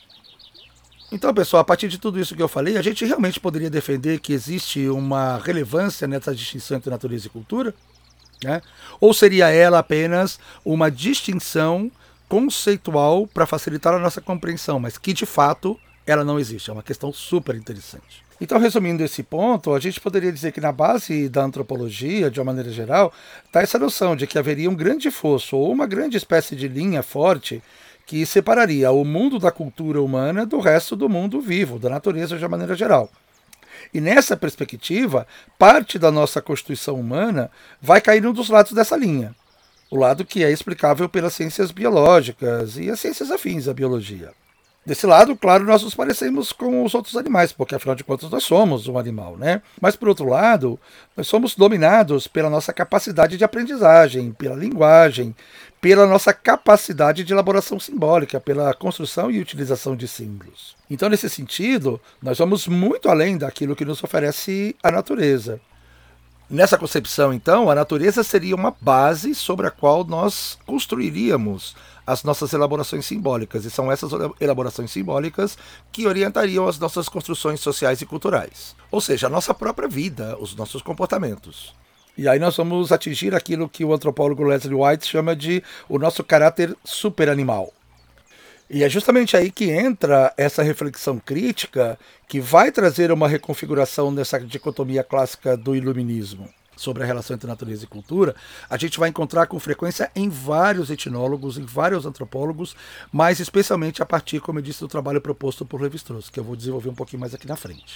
Então, pessoal, a partir de tudo isso que eu falei, a gente realmente poderia defender que existe uma relevância nessa distinção entre natureza e cultura, né? Ou seria ela apenas uma distinção conceitual para facilitar a nossa compreensão, mas que de fato ela não existe? É uma questão super interessante. Então, resumindo esse ponto, a gente poderia dizer que na base da antropologia, de uma maneira geral, está essa noção de que haveria um grande fosso ou uma grande espécie de linha forte que separaria o mundo da cultura humana do resto do mundo vivo, da natureza de uma maneira geral. E nessa perspectiva, parte da nossa constituição humana vai cair num dos lados dessa linha. O lado que é explicável pelas ciências biológicas e as ciências afins à biologia. Desse lado, claro, nós nos parecemos com os outros animais, porque afinal de contas nós somos um animal, né? Mas por outro lado, nós somos dominados pela nossa capacidade de aprendizagem, pela linguagem, pela nossa capacidade de elaboração simbólica, pela construção e utilização de símbolos. Então, nesse sentido, nós vamos muito além daquilo que nos oferece a natureza. Nessa concepção, então, a natureza seria uma base sobre a qual nós construiríamos as nossas elaborações simbólicas, e são essas elaborações simbólicas que orientariam as nossas construções sociais e culturais. Ou seja, a nossa própria vida, os nossos comportamentos. E aí nós vamos atingir aquilo que o antropólogo Leslie White chama de o nosso caráter superanimal. E é justamente aí que entra essa reflexão crítica que vai trazer uma reconfiguração dessa dicotomia clássica do iluminismo sobre a relação entre natureza e cultura. A gente vai encontrar com frequência em vários etnólogos, em vários antropólogos, mas especialmente a partir, como eu disse, do trabalho proposto por Lévi-Strauss, que eu vou desenvolver um pouquinho mais aqui na frente.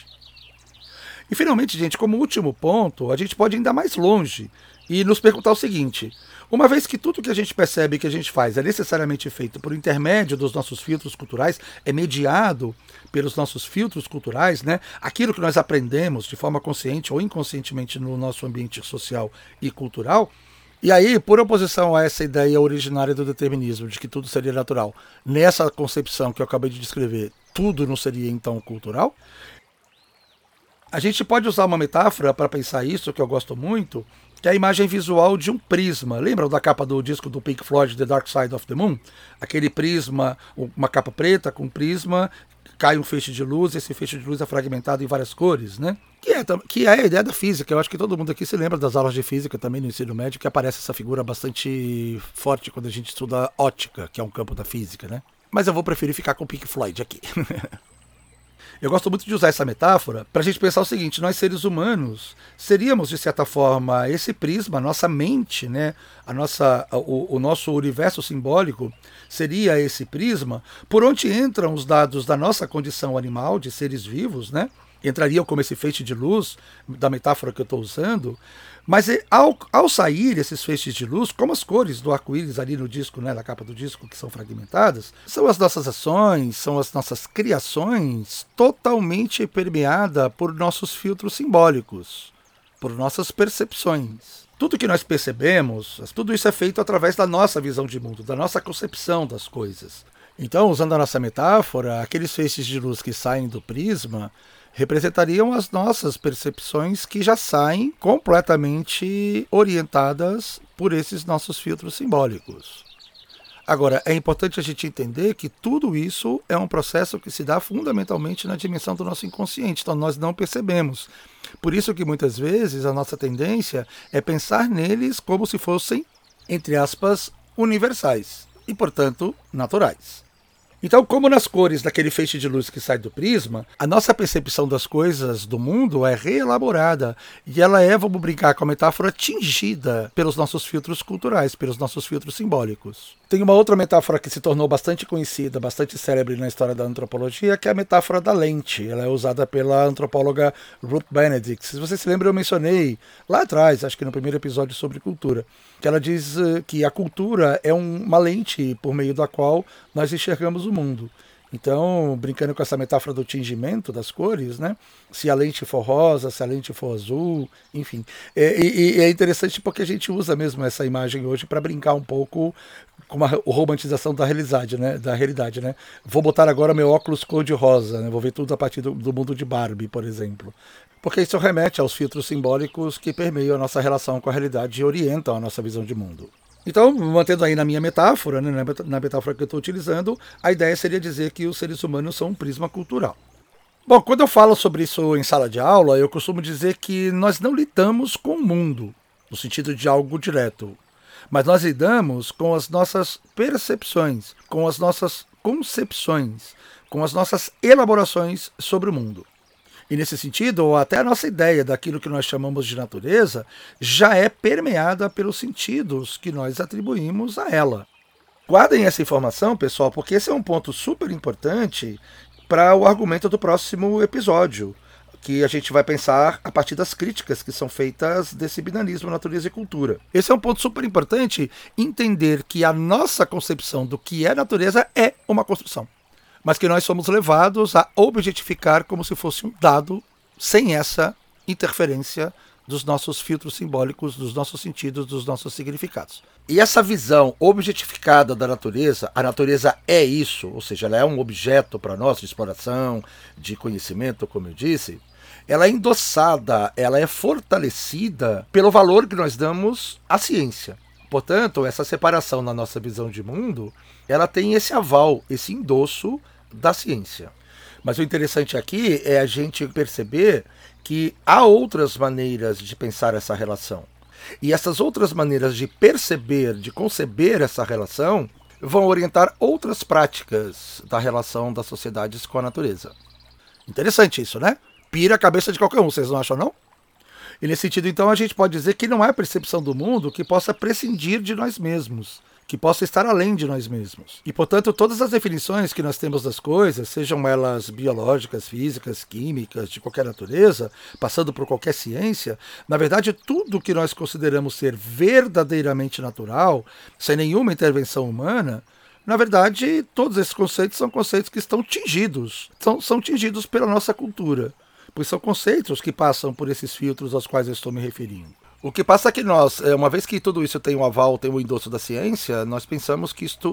E finalmente, gente, como último ponto, a gente pode ir ainda mais longe e nos perguntar o seguinte: uma vez que tudo que a gente percebe que a gente faz é necessariamente feito por intermédio dos nossos filtros culturais, é mediado pelos nossos filtros culturais, né? Aquilo que nós aprendemos de forma consciente ou inconscientemente no nosso ambiente social e cultural. E aí, por oposição a essa ideia originária do determinismo, de que tudo seria natural, nessa concepção que eu acabei de descrever, tudo não seria então cultural? A gente pode usar uma metáfora para pensar isso, que eu gosto muito, que é a imagem visual de um prisma. Lembram da capa do disco do Pink Floyd, The Dark Side of the Moon? Aquele prisma, uma capa preta com prisma, cai um feixe de luz, e esse feixe de luz é fragmentado em várias cores, né? Que é a ideia da física. Eu acho que todo mundo aqui se lembra das aulas de física também no ensino médio, que aparece essa figura bastante forte quando a gente estuda ótica, que é um campo da física, né? Mas eu vou preferir ficar com o Pink Floyd aqui. Eu gosto muito de usar essa metáfora para a gente pensar o seguinte: nós seres humanos seríamos, de certa forma, esse prisma, a nossa mente, né? O nosso universo simbólico seria esse prisma por onde entram os dados da nossa condição animal, de seres vivos, né? Entrariam como esse feixe de luz, da metáfora que eu estou usando, mas ao sair esses feixes de luz, como as cores do arco-íris ali no disco, né, na capa do disco, que são fragmentadas, são as nossas ações, são as nossas criações totalmente permeadas por nossos filtros simbólicos, por nossas percepções. Tudo que nós percebemos, tudo isso é feito através da nossa visão de mundo, da nossa concepção das coisas. Então, usando a nossa metáfora, aqueles feixes de luz que saem do prisma representariam as nossas percepções que já saem completamente orientadas por esses nossos filtros simbólicos. Agora, é importante a gente entender que tudo isso é um processo que se dá fundamentalmente na dimensão do nosso inconsciente, então nós não percebemos. Por isso que muitas vezes a nossa tendência é pensar neles como se fossem, entre aspas, universais e, portanto, naturais. Então, como nas cores daquele feixe de luz que sai do prisma, a nossa percepção das coisas do mundo é reelaborada e ela é, vamos brincar com a metáfora, tingida pelos nossos filtros culturais, pelos nossos filtros simbólicos. Tem uma outra metáfora que se tornou bastante conhecida, bastante célebre na história da antropologia, que é a metáfora da lente. Ela é usada pela antropóloga Ruth Benedict. Se você se lembra, eu mencionei lá atrás, acho que no primeiro episódio sobre cultura, que ela diz que a cultura é uma lente por meio da qual nós enxergamos o mundo. Então, brincando com essa metáfora do tingimento das cores, né? Se a lente for rosa, se a lente for azul, enfim. É interessante porque a gente usa mesmo essa imagem hoje para brincar um pouco com a romantização da realidade, né? Vou botar agora meu óculos cor-de-rosa, né? Vou ver tudo a partir do mundo de Barbie, por exemplo. Porque isso remete aos filtros simbólicos que permeiam a nossa relação com a realidade e orientam a nossa visão de mundo. Então, mantendo aí na minha metáfora, né, na metáfora que eu estou utilizando, a ideia seria dizer que os seres humanos são um prisma cultural. Bom, quando eu falo sobre isso em sala de aula, eu costumo dizer que nós não lidamos com o mundo, no sentido de algo direto, mas nós lidamos com as nossas percepções, com as nossas concepções, com as nossas elaborações sobre o mundo. E nesse sentido, até a nossa ideia daquilo que nós chamamos de natureza já é permeada pelos sentidos que nós atribuímos a ela. Guardem essa informação, pessoal, porque esse é um ponto super importante para o argumento do próximo episódio, que a gente vai pensar a partir das críticas que são feitas desse binarismo natureza e cultura. Esse é um ponto super importante, entender que a nossa concepção do que é natureza é uma construção, mas que nós somos levados a objetificar como se fosse um dado, sem essa interferência dos nossos filtros simbólicos, dos nossos sentidos, dos nossos significados. E essa visão objetificada da natureza, a natureza é isso, ou seja, ela é um objeto para nós de exploração, de conhecimento, como eu disse, ela é endossada, ela é fortalecida pelo valor que nós damos à ciência. Portanto, essa separação na nossa visão de mundo, ela tem esse aval, esse endosso da ciência. Mas o interessante aqui é a gente perceber que há outras maneiras de pensar essa relação. E essas outras maneiras de perceber, de conceber essa relação, vão orientar outras práticas da relação das sociedades com a natureza. Interessante isso, né? Pira a cabeça de qualquer um, vocês não acham, não? E nesse sentido, então, a gente pode dizer que não há percepção do mundo que possa prescindir de nós mesmos, que possa estar além de nós mesmos. E, portanto, todas as definições que nós temos das coisas, sejam elas biológicas, físicas, químicas, de qualquer natureza, passando por qualquer ciência, na verdade, tudo que nós consideramos ser verdadeiramente natural, sem nenhuma intervenção humana, na verdade, todos esses conceitos são conceitos que estão tingidos, são tingidos pela nossa cultura, pois são conceitos que passam por esses filtros aos quais eu estou me referindo. O que passa é que nós, uma vez que tudo isso tem um aval, tem um endosso da ciência, nós pensamos que isto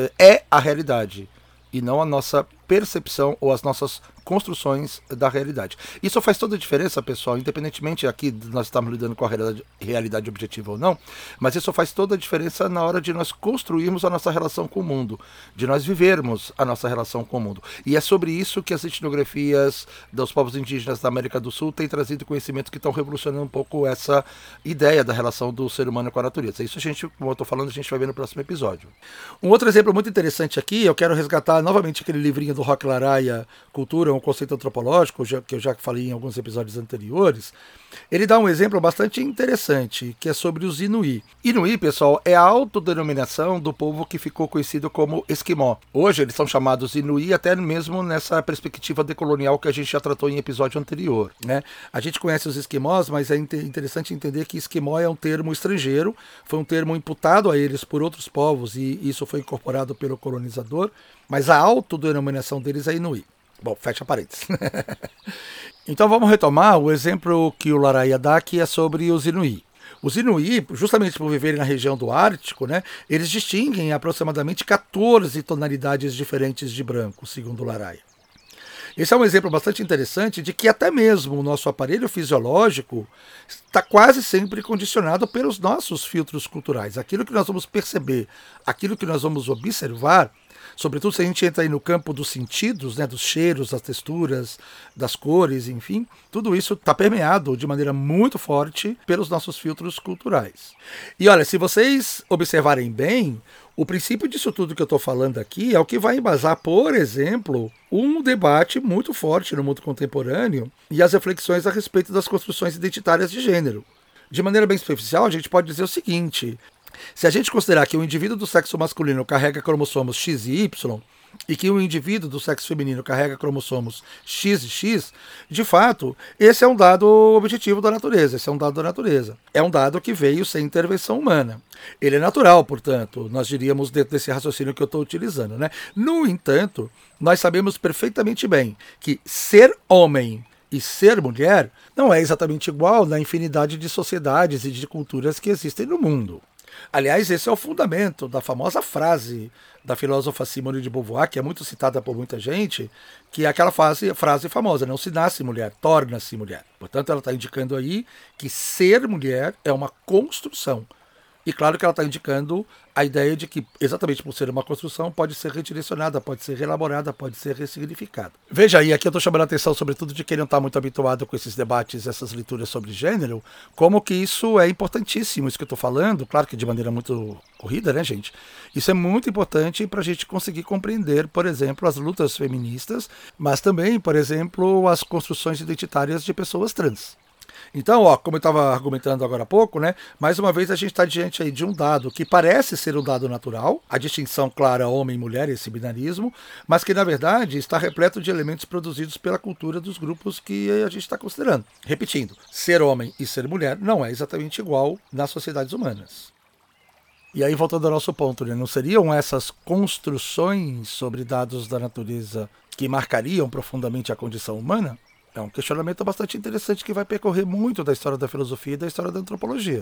é a realidade e não a nossa percepção ou as nossas construções da realidade. Isso faz toda a diferença, pessoal, independentemente aqui de nós estamos lidando com a realidade objetiva ou não, mas isso faz toda a diferença na hora de nós construirmos a nossa relação com o mundo, de nós vivermos a nossa relação com o mundo. E é sobre isso que as etnografias dos povos indígenas da América do Sul têm trazido conhecimentos que estão revolucionando um pouco essa ideia da relação do ser humano com a natureza. Isso a gente, como eu estou falando, a gente vai ver no próximo episódio. Um outro exemplo muito interessante aqui, eu quero resgatar novamente aquele livrinho do Roque Laraia, Cultura, um conceito antropológico, que eu já falei em alguns episódios anteriores. Ele dá um exemplo bastante interessante, que é sobre os Inuí. Inuí, pessoal, é a autodenominação do povo que ficou conhecido como Esquimó. Hoje eles são chamados Inuí até mesmo nessa perspectiva decolonial que a gente já tratou em episódio anterior, né? A gente conhece os Esquimós, mas é interessante entender que Esquimó é um termo estrangeiro, foi um termo imputado a eles por outros povos e isso foi incorporado pelo colonizador, mas a autodenominação deles é Inuí. Bom, fecha parênteses. Então vamos retomar o exemplo que o Laraia dá, que é sobre os Inuí. Os Inuí, justamente por viverem na região do Ártico, né, eles distinguem aproximadamente 14 tonalidades diferentes de branco, segundo o Laraia. Esse é um exemplo bastante interessante de que até mesmo o nosso aparelho fisiológico está quase sempre condicionado pelos nossos filtros culturais. Aquilo que nós vamos perceber, aquilo que nós vamos observar, sobretudo se a gente entra aí no campo dos sentidos, né, dos cheiros, das texturas, das cores, enfim, tudo isso está permeado de maneira muito forte pelos nossos filtros culturais. E olha, se vocês observarem bem, o princípio disso tudo que eu estou falando aqui é o que vai embasar, por exemplo, um debate muito forte no mundo contemporâneo e as reflexões a respeito das construções identitárias de gênero. De maneira bem superficial, a gente pode dizer o seguinte: Se a gente considerar que o indivíduo do sexo masculino carrega cromossomos X e Y, e que o indivíduo do sexo feminino carrega cromossomos X e X, de fato, esse é um dado objetivo da natureza, esse é um dado da natureza. É um dado que veio sem intervenção humana. Ele é natural, portanto, nós diríamos dentro desse raciocínio que eu estou utilizando, né? No entanto, nós sabemos perfeitamente bem que ser homem e ser mulher não é exatamente igual na infinidade de sociedades e de culturas que existem no mundo. Aliás, esse é o fundamento da famosa frase da filósofa Simone de Beauvoir, que é muito citada por muita gente, que é aquela frase famosa: não se nasce mulher, torna-se mulher. Portanto, ela está indicando aí que ser mulher é uma construção. E claro que ela está indicando a ideia de que, exatamente por ser uma construção, pode ser redirecionada, pode ser reelaborada, pode ser ressignificada. Veja aí, aqui eu estou chamando a atenção, sobretudo, de quem não está muito habituado com esses debates, essas leituras sobre gênero, como que isso é importantíssimo, isso que eu estou falando, claro que de maneira muito corrida, né, gente? Isso é muito importante para a gente conseguir compreender, por exemplo, as lutas feministas, mas também, por exemplo, as construções identitárias de pessoas trans. Então, como eu estava argumentando agora há pouco, né, mais uma vez a gente está diante aí de um dado que parece ser um dado natural, a distinção clara homem e mulher, esse binarismo, mas que na verdade está repleto de elementos produzidos pela cultura dos grupos que a gente está considerando. Repetindo, ser homem e ser mulher não é exatamente igual nas sociedades humanas. E aí, voltando ao nosso ponto, né, não seriam essas construções sobre dados da natureza que marcariam profundamente a condição humana? É um questionamento bastante interessante que vai percorrer muito da história da filosofia e da história da antropologia.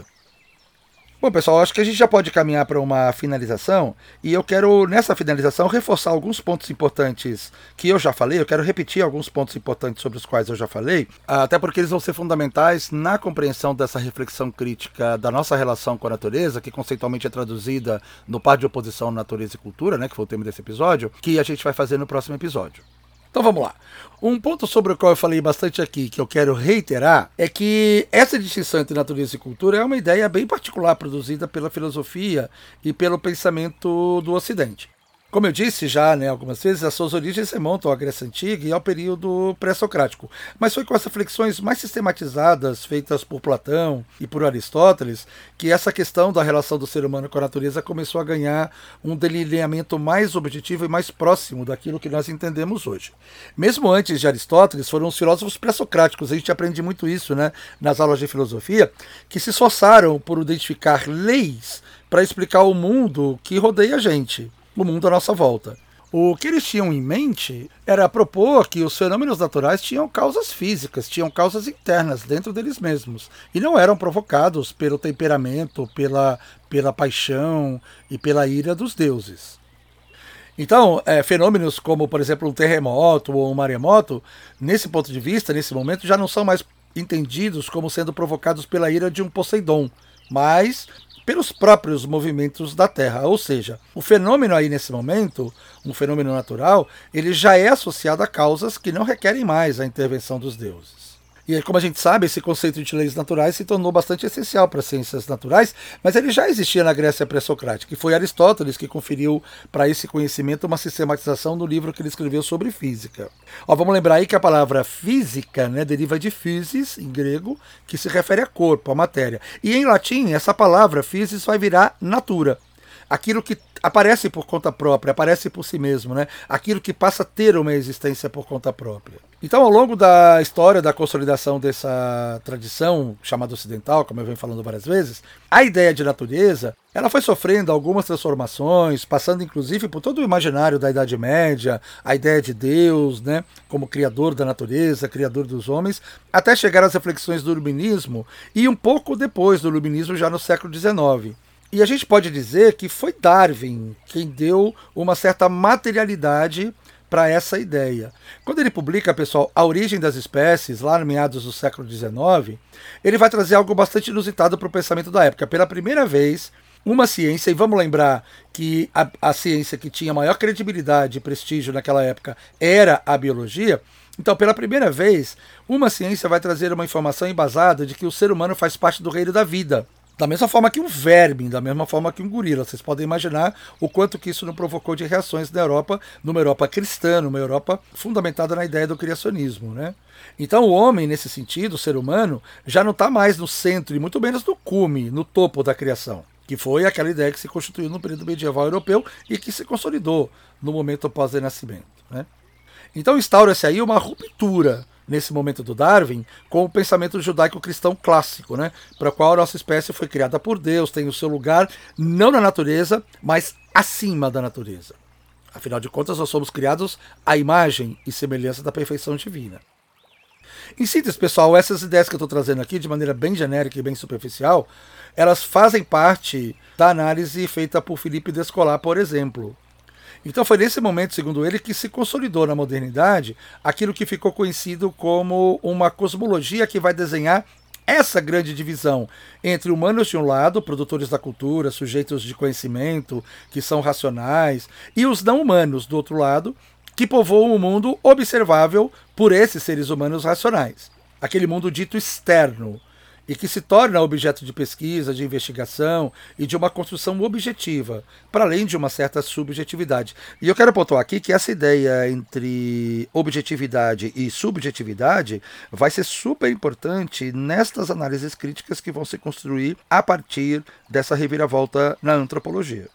Bom, pessoal, acho que a gente já pode caminhar para uma finalização, e eu quero, nessa finalização, reforçar alguns pontos importantes que eu já falei. Eu quero repetir alguns pontos importantes sobre os quais eu já falei, até porque eles vão ser fundamentais na compreensão dessa reflexão crítica da nossa relação com a natureza, que conceitualmente é traduzida no par de oposição natureza e cultura, né, que foi o tema desse episódio, que a gente vai fazer no próximo episódio. Então vamos lá. Um ponto sobre o qual eu falei bastante aqui, que eu quero reiterar, é que essa distinção entre natureza e cultura é uma ideia bem particular produzida pela filosofia e pelo pensamento do Ocidente. Como eu disse já, né, algumas vezes, as suas origens se remontam à Grécia Antiga e ao período pré-socrático. Mas foi com essas reflexões mais sistematizadas, feitas por Platão e por Aristóteles, que essa questão da relação do ser humano com a natureza começou a ganhar um delineamento mais objetivo e mais próximo daquilo que nós entendemos hoje. Mesmo antes de Aristóteles, foram os filósofos pré-socráticos, a gente aprende muito isso, né, nas aulas de filosofia, que se esforçaram por identificar leis para explicar o mundo que rodeia a gente, o mundo à nossa volta. O que eles tinham em mente era propor que os fenômenos naturais tinham causas físicas, tinham causas internas dentro deles mesmos, e não eram provocados pelo temperamento, pela paixão e pela ira dos deuses. Então, fenômenos como, por exemplo, um terremoto ou um maremoto, nesse ponto de vista, nesse momento, já não são mais entendidos como sendo provocados pela ira de um Poseidon, mas pelos próprios movimentos da Terra. Ou seja, o fenômeno aí nesse momento, um fenômeno natural, ele já é associado a causas que não requerem mais a intervenção dos deuses. E como a gente sabe, esse conceito de leis naturais se tornou bastante essencial para as ciências naturais, mas ele já existia na Grécia pré-socrática, e foi Aristóteles que conferiu para esse conhecimento uma sistematização no livro que ele escreveu sobre física. Vamos lembrar aí que a palavra física, né, deriva de physis, em grego, que se refere a corpo, a matéria. E em latim, essa palavra physis vai virar natura. Aquilo que aparece por conta própria, aparece por si mesmo, né? Aquilo que passa a ter uma existência por conta própria. Então, ao longo da história da consolidação dessa tradição chamada ocidental, como eu venho falando várias vezes, a ideia de natureza, ela foi sofrendo algumas transformações, passando inclusive por todo o imaginário da Idade Média, a ideia de Deus, né, como criador da natureza, criador dos homens, até chegar às reflexões do Iluminismo e um pouco depois do Iluminismo, já no século XIX. E a gente pode dizer que foi Darwin quem deu uma certa materialidade para essa ideia. Quando ele publica, pessoal, A Origem das Espécies, lá no meados do século XIX, ele vai trazer algo bastante inusitado para o pensamento da época. Pela primeira vez, uma ciência, e vamos lembrar que a ciência que tinha maior credibilidade e prestígio naquela época era a biologia. Então, pela primeira vez, uma ciência vai trazer uma informação embasada de que o ser humano faz parte do reino da vida. Da mesma forma que um verme, da mesma forma que um gorila. Vocês podem imaginar o quanto que isso não provocou de reações na Europa, numa Europa cristã, numa Europa fundamentada na ideia do criacionismo, né? Então o homem, nesse sentido, o ser humano, já não está mais no centro e muito menos no cume, no topo da criação. que foi aquela ideia que se constituiu no período medieval europeu e que se consolidou no momento pós-renascimento, né? Então instaura-se aí uma ruptura nesse momento do Darwin com o pensamento judaico-cristão clássico, né? Para o qual a nossa espécie foi criada por Deus, tem o seu lugar não na natureza, mas acima da natureza. Afinal de contas, nós somos criados à imagem e semelhança da perfeição divina. Em síntese, pessoal, essas ideias que eu estou trazendo aqui, de maneira bem genérica e bem superficial, elas fazem parte da análise feita por Philippe Descolat, por exemplo. Então foi nesse momento, segundo ele, que se consolidou na modernidade aquilo que ficou conhecido como uma cosmologia que vai desenhar essa grande divisão entre humanos de um lado, produtores da cultura, sujeitos de conhecimento, que são racionais, e os não humanos do outro lado, que povoam o mundo observável por esses seres humanos racionais. Aquele mundo dito externo, e que se torna objeto de pesquisa, de investigação e de uma construção objetiva, para além de uma certa subjetividade. E eu quero pontuar aqui que essa ideia entre objetividade e subjetividade vai ser super importante nestas análises críticas que vão se construir a partir dessa reviravolta na antropologia.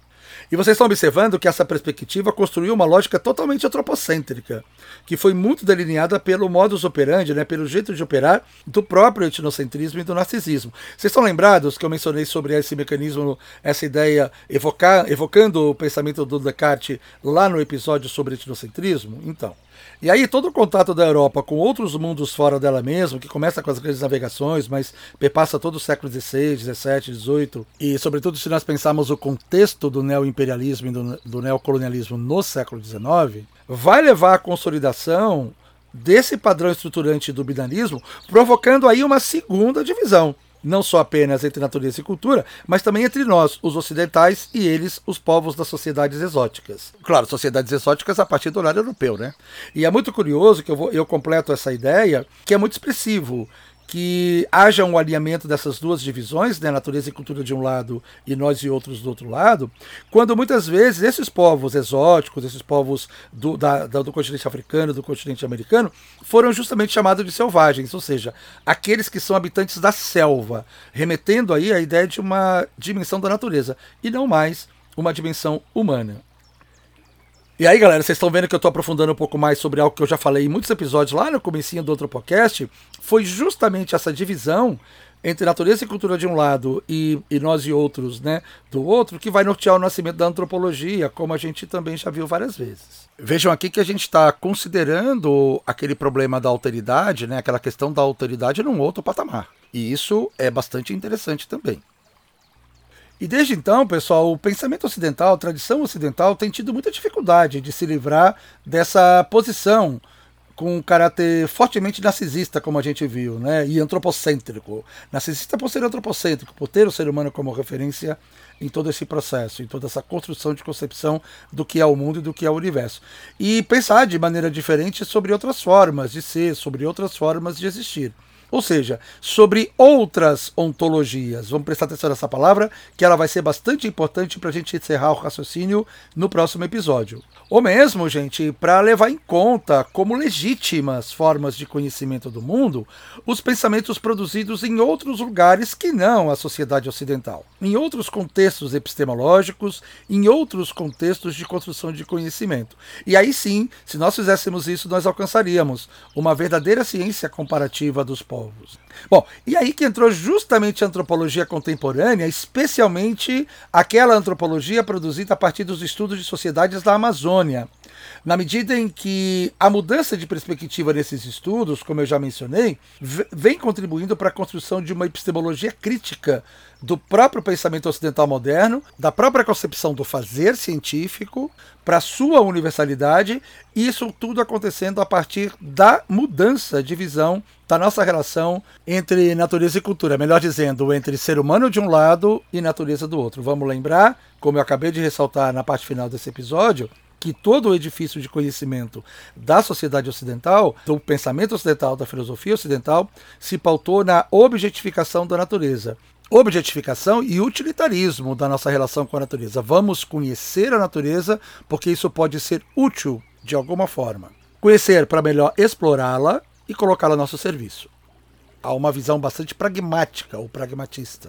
E vocês estão observando que essa perspectiva construiu uma lógica totalmente antropocêntrica, que foi muito delineada pelo modus operandi, né, pelo jeito de operar do próprio etnocentrismo e do narcisismo. Vocês estão lembrados que eu mencionei sobre esse mecanismo, essa ideia, evocando o pensamento do Descartes lá no episódio sobre etnocentrismo? Então, e aí todo o contato da Europa com outros mundos fora dela mesma, que começa com as grandes navegações, mas perpassa todo o século XVI, XVII, XVIII, e sobretudo se nós pensarmos o contexto do neoimperialismo e do neocolonialismo no século XIX, vai levar à consolidação desse padrão estruturante do binarismo, provocando aí uma segunda divisão. Não só apenas entre natureza e cultura, mas também entre nós, os ocidentais, e eles, os povos das sociedades exóticas. Claro, sociedades exóticas a partir do horário europeu, né? E é muito curioso que eu completo essa ideia, que é muito expressivo, que haja um alinhamento dessas duas divisões, né, natureza e cultura de um lado e nós e outros do outro lado, quando muitas vezes esses povos exóticos, esses povos do continente africano, do continente americano, foram justamente chamados de selvagens, ou seja, aqueles que são habitantes da selva, remetendo aí a ideia de uma dimensão da natureza, e não mais uma dimensão humana. E aí, galera, vocês estão vendo que eu estou aprofundando um pouco mais sobre algo que eu já falei em muitos episódios lá no comecinho do outro podcast. Foi justamente essa divisão entre natureza e cultura de um lado e nós e outros, né, do outro, que vai nortear o nascimento da antropologia, como a gente também já viu várias vezes. Vejam aqui que a gente está considerando aquele problema da alteridade, né, aquela questão da alteridade num outro patamar. E isso é bastante interessante também. E desde então, pessoal, o pensamento ocidental, a tradição ocidental, tem tido muita dificuldade de se livrar dessa posição com um caráter fortemente narcisista, como a gente viu, né? E antropocêntrico. Narcisista por ser antropocêntrico, por ter o ser humano como referência em todo esse processo, em toda essa construção de concepção do que é o mundo e do que é o universo. E pensar de maneira diferente sobre outras formas de ser, sobre outras formas de existir. Ou seja, sobre outras ontologias. Vamos prestar atenção nessa palavra, que ela vai ser bastante importante para a gente encerrar o raciocínio no próximo episódio. Ou mesmo, gente, para levar em conta como legítimas formas de conhecimento do mundo os pensamentos produzidos em outros lugares que não a sociedade ocidental. Em outros contextos epistemológicos, em outros contextos de construção de conhecimento. E aí sim, se nós fizéssemos isso, nós alcançaríamos uma verdadeira ciência comparativa dos povos. Bom, e aí que entrou justamente a antropologia contemporânea, especialmente aquela antropologia produzida a partir dos estudos de sociedades da Amazônia. Na medida em que a mudança de perspectiva nesses estudos, como eu já mencionei, vem contribuindo para a construção de uma epistemologia crítica do próprio pensamento ocidental moderno, da própria concepção do fazer científico, para sua universalidade, e isso tudo acontecendo a partir da mudança de visão da nossa relação entre natureza e cultura, melhor dizendo, entre ser humano de um lado e natureza do outro. Vamos lembrar, como eu acabei de ressaltar na parte final desse episódio, que todo o edifício de conhecimento da sociedade ocidental, do pensamento ocidental, da filosofia ocidental, se pautou na objetificação da natureza. Objetificação e utilitarismo da nossa relação com a natureza. Vamos conhecer a natureza porque isso pode ser útil de alguma forma. Conhecer para melhor explorá-la e colocá-la a nosso serviço. Há uma visão bastante pragmática ou pragmatista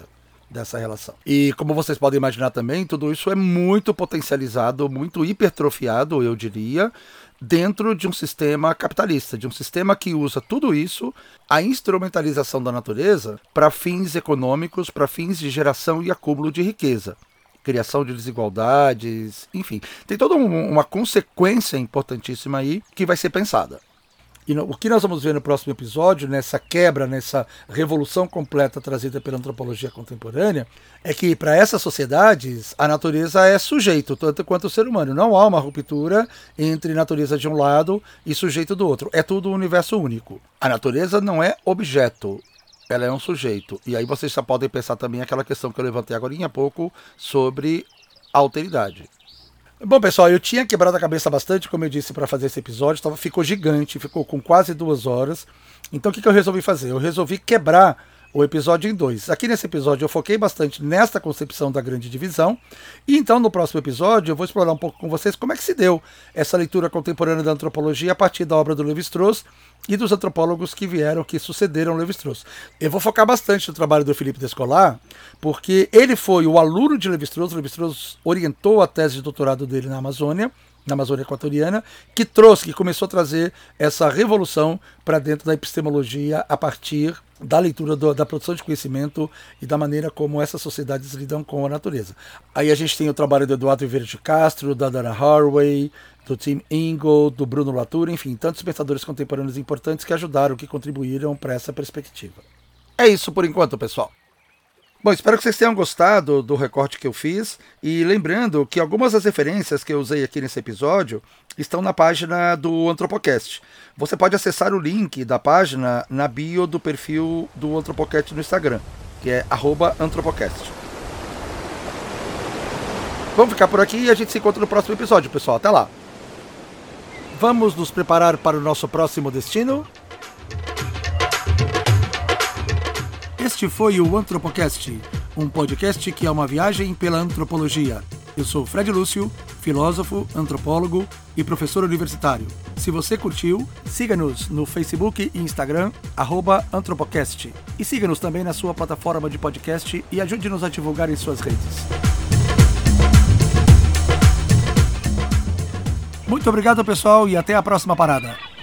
dessa relação. E como vocês podem imaginar também, tudo isso é muito potencializado, muito hipertrofiado, eu diria, dentro de um sistema capitalista, de um sistema que usa tudo isso, a instrumentalização da natureza, para fins econômicos, para fins de geração e acúmulo de riqueza. Criação de desigualdades, enfim. Tem toda uma consequência importantíssima aí que vai ser pensada. E o que nós vamos ver no próximo episódio, nessa quebra, nessa revolução completa trazida pela antropologia contemporânea, é que para essas sociedades a natureza é sujeito, tanto quanto o ser humano. Não há uma ruptura entre natureza de um lado e sujeito do outro. É tudo um universo único. A natureza não é objeto, ela é um sujeito. E aí vocês já podem pensar também aquela questão que eu levantei agora há pouco sobre alteridade. Bom, pessoal, eu tinha quebrado a cabeça bastante, como eu disse, para fazer esse episódio. Ficou gigante, ficou com quase 2 horas. Então o que eu resolvi fazer? Eu resolvi quebrar o episódio em 2. Aqui nesse episódio eu foquei bastante nesta concepção da grande divisão. E então no próximo episódio eu vou explorar um pouco com vocês como é que se deu essa leitura contemporânea da antropologia a partir da obra do Lévi-Strauss e dos antropólogos que vieram, que sucederam Lévi-Strauss. Eu vou focar bastante no trabalho do Philippe Descolar, porque ele foi o aluno de Lévi-Strauss. Lévi-Strauss orientou a tese de doutorado dele na Amazônia Equatoriana, que começou a trazer essa revolução para dentro da epistemologia a partir da leitura da produção de conhecimento e da maneira como essas sociedades lidam com a natureza. Aí a gente tem o trabalho do Eduardo Vieira de Castro, da Dana Haraway, do Tim Ingold, do Bruno Latour, enfim, tantos pensadores contemporâneos importantes que ajudaram, que contribuíram para essa perspectiva. É isso por enquanto, pessoal. Bom, espero que vocês tenham gostado do recorte que eu fiz, e lembrando que algumas das referências que eu usei aqui nesse episódio estão na página do Antropocast. Você pode acessar o link da página na bio do perfil do Antropocast no Instagram, que é @antropocast. Vamos ficar por aqui e a gente se encontra no próximo episódio, pessoal. Até lá! Vamos nos preparar para o nosso próximo destino? Este foi o Antropocast, um podcast que é uma viagem pela antropologia. Eu sou Fred Lúcio, filósofo, antropólogo e professor universitário. Se você curtiu, siga-nos no Facebook e Instagram, @antropocast. E siga-nos também na sua plataforma de podcast e ajude-nos a divulgar em suas redes. Muito obrigado, pessoal, e até a próxima parada.